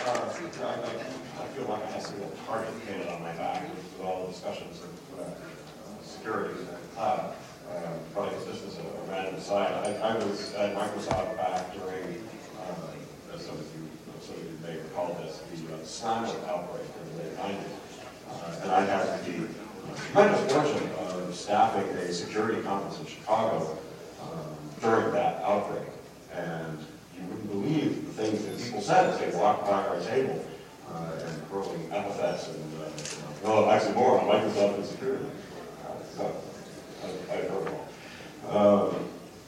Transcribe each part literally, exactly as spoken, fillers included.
uh, I, I feel like I have some real target painted on my back with all the discussions of uh, security and cloud. Uh, but I guess this is a, a random aside. I, I was at Microsoft back during, uh, as some of you, some of you may recall this, the uh, Slammer outbreak in the late nineties. Uh, and I had the tremendous fortune of staffing a security conference in Chicago um, during that outbreak. And you wouldn't believe the things that people said as they walked by our table uh, and hurling epithets and, uh, well, actually more on Microsoft and security. Uh, so, I, I heard it all. Um,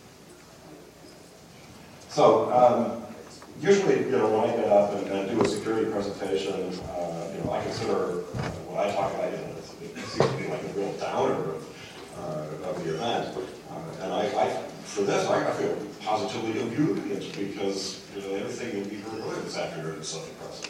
so, um, usually, you know, when I get up and, and do a security presentation, uh, you know, I consider uh, what I talk about, you know, it seems to be like a real downer of, uh, of the event. Uh, and I, I, for this, I feel positively immune because, you know, everything that we heard earlier this afternoon is so depressing.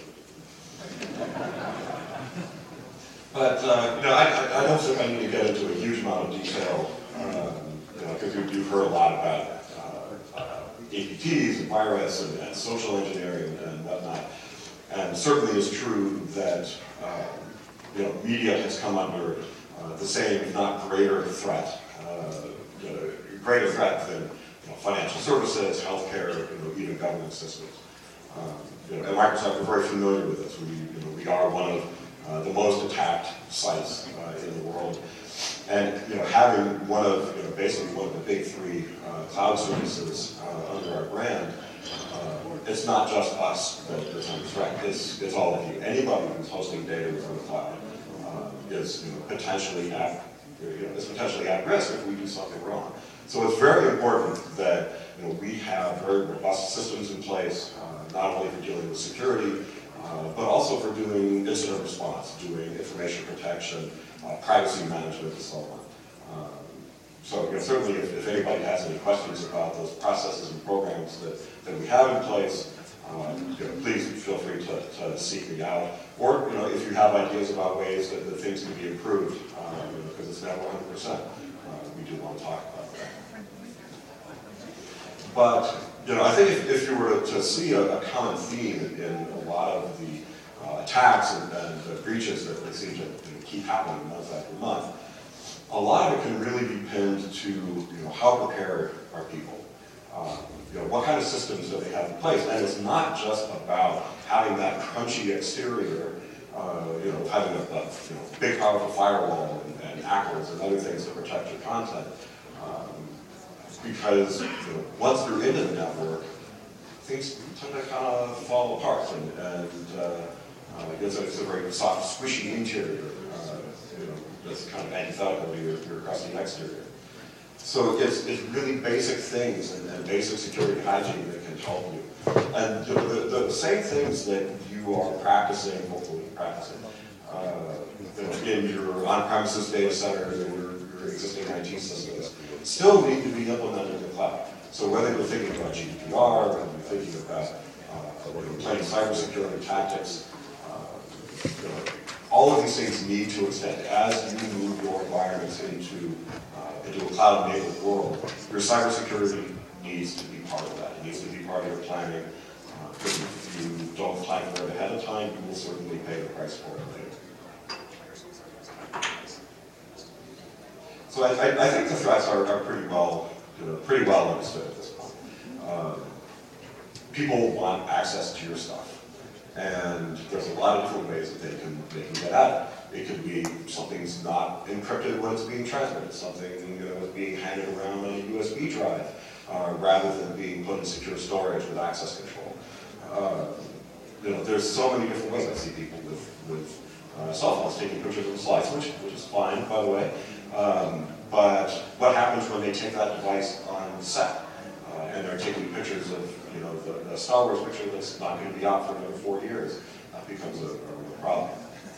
But, uh, you know, I, I don't think I need to get into a huge amount of detail, um, you know, because you've, you've heard a lot about uh, uh, A P Ts and virus and, and social engineering and whatnot. And certainly it's true that, uh, you know, media has come under uh, the same, if not greater, threat. Uh, you know, greater threat than, you know, financial services, healthcare, you know, even government systems. Um, you know, at Microsoft, we're very familiar with this. We, you know, we are one of uh, the most attacked sites uh, in the world. And, you know, having one of, you know, basically one of the big three uh, cloud services uh, under our brand, uh, it's not just us that is under threat. It's, it's all of you. Anybody who's hosting data within the cloud uh, is, you know, potentially at, you know, is potentially at risk if we do something wrong. So it's very important that, you know, we have very robust systems in place, uh, not only for dealing with security, uh, but also for doing incident response, doing information protection, uh, privacy management, and so on. Um, so, you know, certainly if, if anybody has any questions about those processes and programs that, that we have in place, um, you know, please feel free to, to seek me out. Or, you know, if you have ideas about ways that, that things can be improved, um, you know, because it's never one hundred percent, uh, we do want to talk about that. But, you know, I think if, if you were to, to see a, a common theme in, in a lot of the uh, attacks and, and the breaches that, that seem to, to keep happening month after month, a lot of it can really be pinned to, you know, how prepared are people? Um, you know, what kind of systems do they have in place? And it's not just about having that crunchy exterior, uh, you know, having a, a you know, big powerful firewall and, and hackers and other things to protect your content. Um, because, you know, once they're into the network, things tend to kind of fall apart, and, and uh, uh, it's, a, it's a very soft, squishy interior, uh, you know, that's kind of antithetical to your, your crusty exterior. So it's, it's really basic things and, and basic security hygiene that can help you. And you know, the, the same things that you are practicing, hopefully practicing, uh, you know, in your on-premises data centers and your, your existing I T systems, still need to be implemented in the cloud. So whether you're thinking about G D P R, whether you're thinking about uh, whether you're playing cybersecurity tactics, uh, you know, all of these things need to extend. As you move your environments into, uh, into a cloud-enabled world, your cybersecurity needs to be part of that. It needs to be part of your planning. Uh, because if you don't plan for it ahead of time, you will certainly pay the price for it later. So I, I, I think the threats are, are pretty well, you know, pretty well understood at this point. Um, people want access to your stuff, and there's a lot of different ways that they can they can get at it. It could be something's not encrypted when it's being transmitted, something, you know, is being handed around on a U S B drive uh, rather than being put in secure storage with access control. Uh, you know, there's so many different ways. I see people with with uh, cell phones taking pictures of the slides, which which is fine, by the way. Um, but what happens when they take that device on set uh, and they're taking pictures of, you know, the, the Star Wars picture that's not going to be out for another four years? That becomes a, a real problem.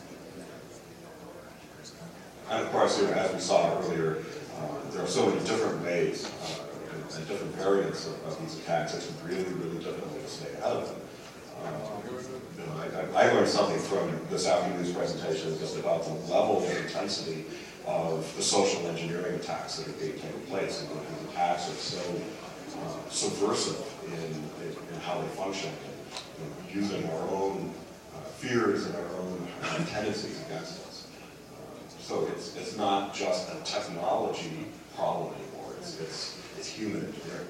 And of course, you know, as we saw earlier, uh, there are so many different ways uh, and, and different variants of, of these attacks. It's really, really difficult to stay ahead of them. Uh, you know, I, I learned something from this afternoon's presentation just about the level of intensity of the social engineering attacks that are being taken place. And these attacks are so uh, subversive in, in, in how they function, and you know, using our own uh, fears and our own uh, tendencies against us. Uh, so it's, it's not just a technology problem anymore, it's, it's, it's human engineering.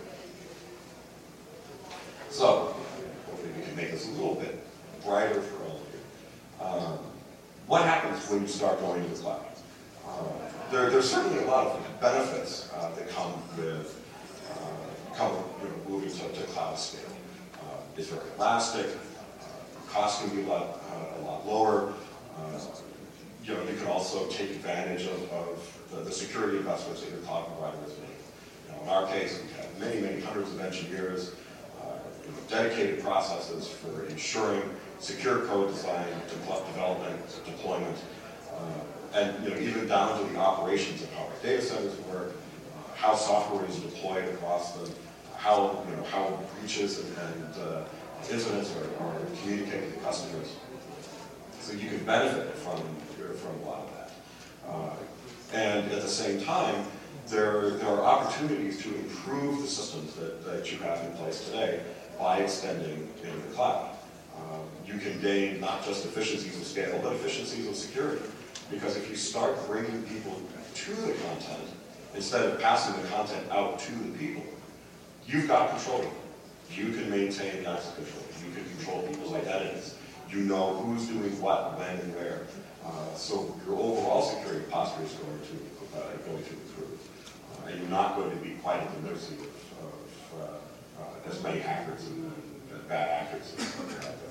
So, hopefully we can make this a little bit brighter for all of you. Um, what happens when you start going to the cloud? Uh, there, there's certainly a lot of benefits uh, that come with uh, come, you know, moving to, to cloud scale. Uh, it's very elastic, uh, cost can be a lot, uh, a lot lower. Uh, you know, you can also take advantage of, of the, the security investments that your cloud provider is making. You know, in our case, we have many, many hundreds of engineers, You know, dedicated processes for ensuring secure code design, de development, deployment, uh, and you know, even down to the operations of how our data centers work, uh, how software is deployed across them, how you know how breaches and, and uh, incidents are, are communicated to customers. So you can benefit from from a lot of that, uh, and at the same time, there there are opportunities to improve the systems that, that you have in place today by extending into the cloud. Um, you can gain not just efficiencies of scale, but efficiencies of security. Because if you start bringing people to the content, instead of passing the content out to the people, you've got control. You can maintain the access control. You can control people's identities. You know who's doing what, when, and where. Uh, so your overall security posture is going to, uh, going to improve. Uh, and you're not going to be quite at the mercy of, of uh, Uh, as many hackers and, and bad actors as out there.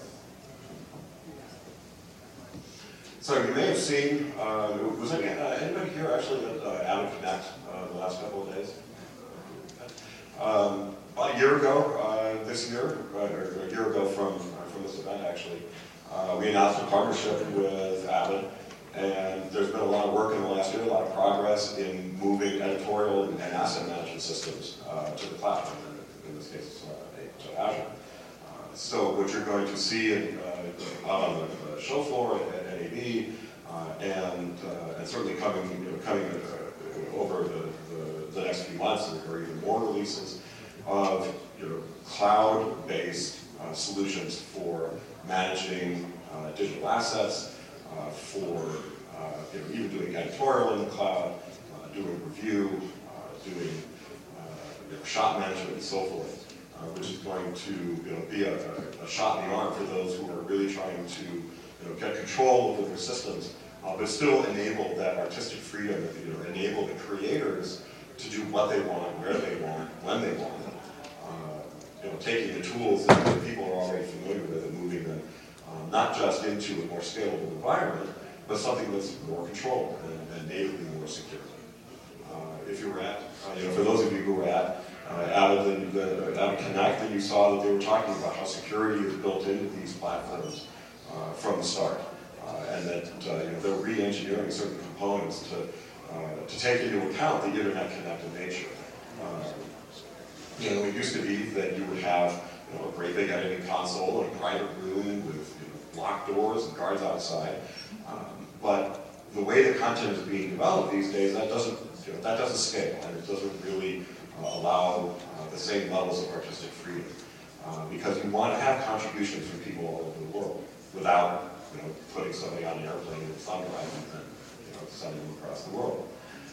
So you may have seen, uh, was any, uh, anybody here actually at uh, Avid Connect uh, the last couple of days? Um, about a year ago, uh, this year, uh, or a year ago from, uh, from this event actually, uh, we announced a partnership with Avid, and there's been a lot of work in the last year, a lot of progress in moving editorial and, and asset management systems uh, to the cloud. In this case, uh, to Azure. Uh, so what you're going to see in, uh, out on the, the show floor at, at N A B, uh, and, uh, and certainly coming, you know, coming uh, over the, the, the next few months, or even more releases of you know, cloud-based uh, solutions for managing uh, digital assets, uh, for uh, you know, even doing editorial in the cloud, uh, doing review, uh, doing You know, shot management and so forth, uh, which is going to you know, be a, a shot in the arm for those who are really trying to you know, get control over their systems, uh, but still enable that artistic freedom, you know, enable the creators to do what they want, where they want, when they want. Uh, you know, taking the tools that people are already familiar with and moving them uh, not just into a more scalable environment, but something that's more controlled and, and natively more secure. Uh, if you were at, uh, you know, for those of you who were at uh, Avid, the, the, Avid Connect, then you saw that they were talking about how security is built into these platforms uh, from the start, uh, and that uh, you know, they're re-engineering certain components to uh, to take into account the internet-connected nature. Uh, you know, it used to be that you would have you know, a great big editing console in a private room with you know, locked doors and guards outside, um, but the way the content is being developed these days, that doesn't You know, that doesn't scale, and it doesn't really uh, allow uh, the same levels of artistic freedom. Uh, because you want to have contributions from people all over the world without you know, putting somebody on an airplane with thumb drive and you know, sending them across the world.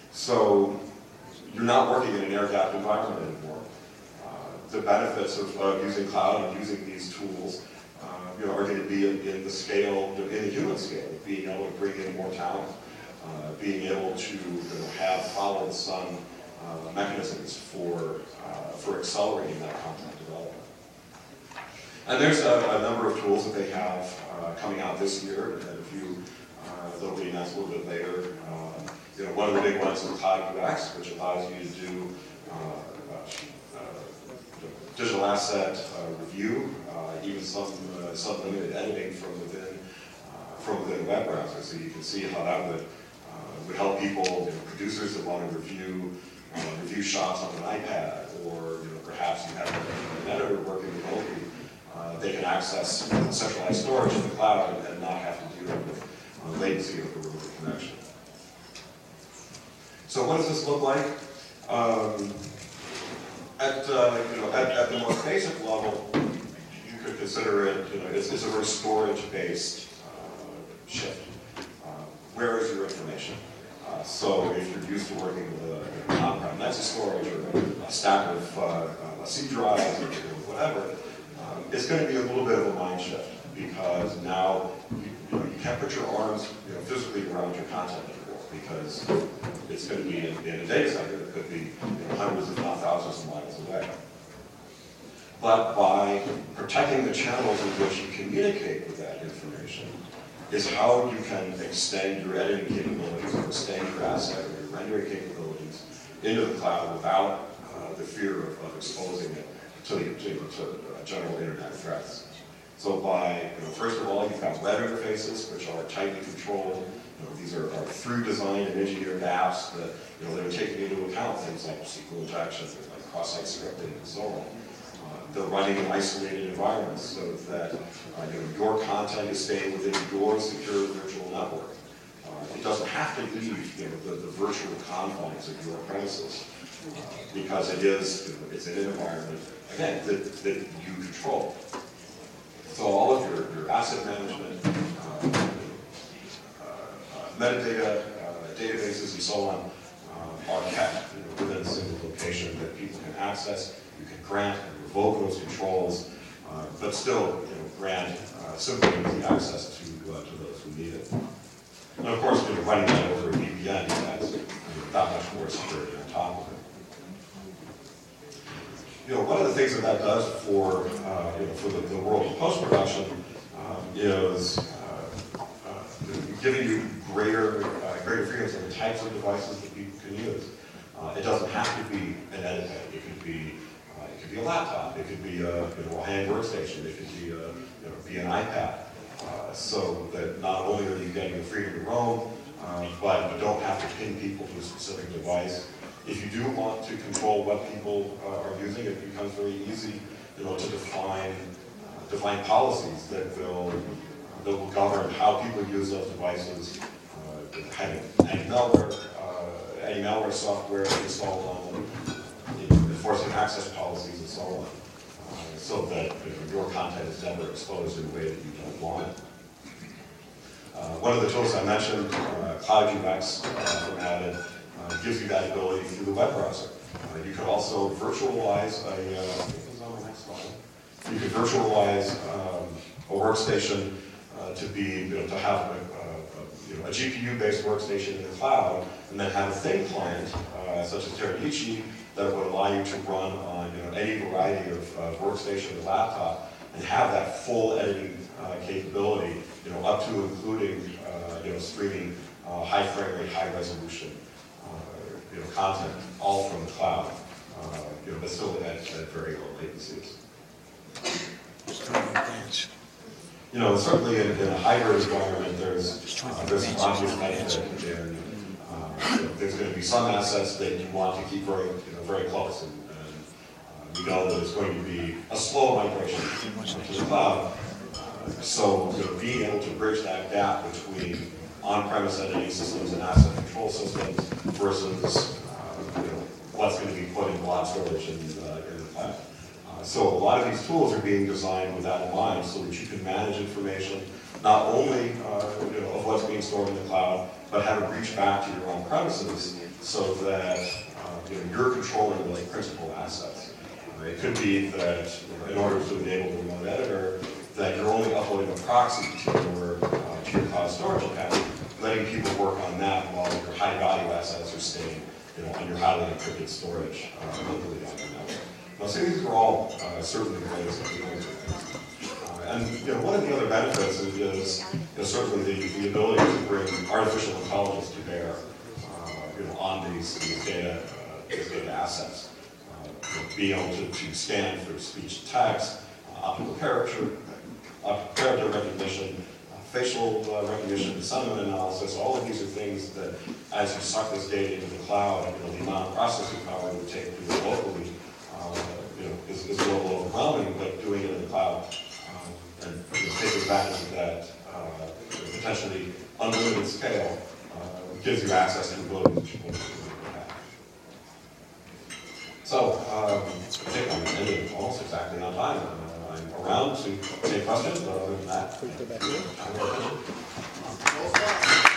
So you're not working in an air-gapped environment anymore. Uh, the benefits of, of using cloud and using these tools uh, you know, are going to be in, in the scale, in the human scale, being able to bring in more talent. Uh, being able to you know, have follow the sun uh, mechanisms for uh, for accelerating that content development. And there's a, a number of tools that they have uh, coming out this year, and a few uh, that'll be announced a little bit later. Um, you know, one of the big ones is Cloud U X, which allows you to do uh, uh, digital asset uh, review, uh, even some uh, some limited editing from within uh, from within a web browser, so you can see how that would. would help people, you know, producers that want to review uh, review shots on an iPad, or you know, perhaps you have an editor working remotely. Uh, they can access you know, centralized storage in the cloud and, and not have to deal with uh, latency of the remote connection. So what does this look like? Um, At, uh, you know, at, at the most basic level, you could consider it, you know, it's, it's a very storage-based uh, shift. Uh, where is your information? Uh, so if you're used to working with a, an on-prem Nexus storage or a stack of uh, uh, C drives or whatever, um, it's going to be a little bit of a mind shift because now you, you, know, you can't put your arms, you know, physically around your content anymore because it's going to be in, in a data center that could be you know, hundreds if not thousands of miles away. But by protecting the channels in which you communicate with that information is how you can extend your editing capabilities or extend your asset or your rendering capabilities into the cloud without uh, the fear of, of exposing it to, the, to, to uh, general internet threats. So by, you know, first of all, you've got web interfaces, which are tightly controlled. You know, these are, are through designed and engineered apps that, you know, that are taking into account things like S Q L injection, things like cross-site scripting, and so on. They're running in isolated environments so that uh, you know, your content is staying within your secure virtual network. Uh, it doesn't have to leave you know, the, the virtual confines of your premises uh, because it is you know, it's in an environment again that, that you control. So all of your, your asset management, uh, uh, uh, metadata, uh, databases, and so on uh, are kept you know, within a single location that people can access. You can grant and revoke those controls, uh, but still you know, grant uh, simple and easy access to, uh, to those who need it. And of course, you know, running that over a V P N adds you know, that much more security on top of it. You know, one of the things that that does for, uh, you know, for the, the world of post-production um, is uh, uh, giving you greater, uh, greater freedoms in the types of devices that people can use. Uh, it doesn't have to be an edit head. It could be uh, it could be a laptop. It could be a, you know, a hand workstation. It could be a, you know, be an iPad. Uh, so that not only are you getting the freedom to roam, uh, but you don't have to pin people to a specific device. If you do want to control what people uh, are using, it becomes very easy, you know, to define uh, define policies that will uh, that will govern how people use those devices, uh, kind of any malware, uh, any malware software installed on them, uh, enforcing access policies, and so on, uh, so that you know, your content is never exposed in a way that you don't want it. Uh, one of the tools I mentioned, uh, CloudUX uh, from Avid. Uh, gives you that ability through the web browser. Uh, you could also virtualize a, uh, I think it was on the next slide. You could virtualize um, a workstation uh, to be, you know, to have a, a, you know, a G P U-based workstation in the cloud, and then have a thin client, uh, such as Teradici, that would allow you to run on, you know, any variety of uh, workstation or laptop, and have that full editing uh, capability, you know, up to including, uh, you know, streaming uh, high frame rate, high resolution. You know, content, all from the cloud, uh, you know, but still at, at very low latencies. You know, certainly in, in a hybrid environment, there's uh, there's some obvious benefit in uh, you know, there's going to be some assets that you want to keep very, you know, very close, and, and uh, you know that it's going to be a slow migration to the cloud. Uh, so, you know, being able to bridge that gap between on-premise editing systems and asset control systems versus uh, you know, what's going to be put in blob storage in, uh, in the cloud. Uh, so a lot of these tools are being designed with that in mind so that you can manage information not only uh, you know, of what's being stored in the cloud, but have it reach back to your own premises so that uh, you know, you're controlling the like, principal assets. Uh, it could be that you know, in order to enable the remote editor, that you're only uploading a proxy to your, uh, to your cloud storage account, letting people work on that while your high value assets are staying you know, on your highly encrypted storage uh, locally on your network. Now, so these are all uh, certainly ways of doing things. Uh, and you know, one of the other benefits is, is you know, certainly the, the ability to bring artificial intelligence to bear uh, you know, on these, these, data, uh, these data assets. Uh, you know, being able to, to scan for speech to text, uh, optical character, optical character recognition, facial uh, recognition, sentiment analysis, all of these are things that, as you suck this data into the cloud, you know, the amount of processing power it would take to do it locally, uh, you know, is, is a little overwhelming, but doing it in the cloud um, and you know, taking advantage of that uh, potentially unlimited scale uh, gives you access to abilities that you wouldn't have. So, um, any questions, but other than that. Please go back here. I'm working. Well done.